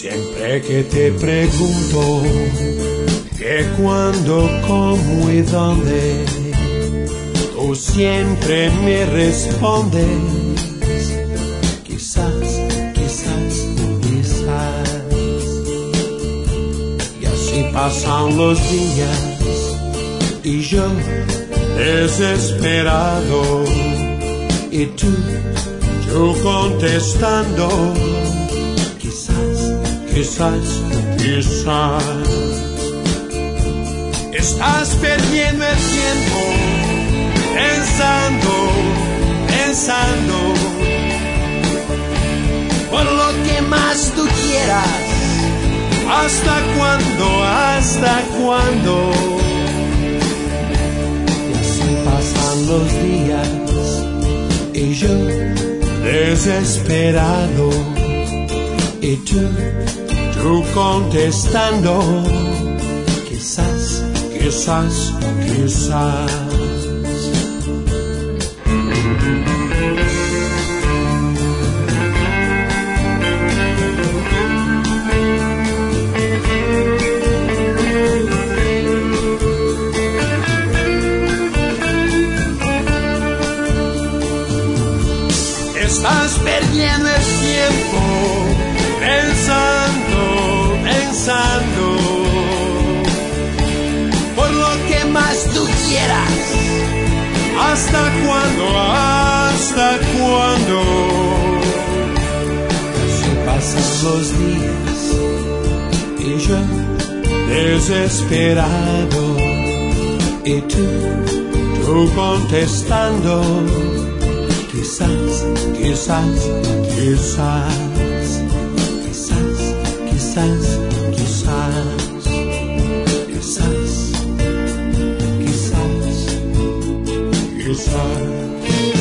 Siempre que te pregunto qué, cuándo, cómo y dónde, tú siempre me respondes quizás, quizás, quizás. Y así pasan los días y yo desesperado, y tú contestando quizás, quizás, quizás. Estás perdiendo el tiempo pensando por lo que más tú quieras. ¿Hasta cuándo? ¿Hasta cuándo? Y así pasan los días y yo desesperado, y tú contestando quizás, quizás, quizás. Estás perdiendo el tiempo pensando por lo que más tú quieras. ¿Hasta cuándo? ¿Hasta cuándo? Así pasan los días y yo desesperado, y tú contestando quizás, quizás, quizás, quizás, quizás, quizás, quizás, quizás, quizás.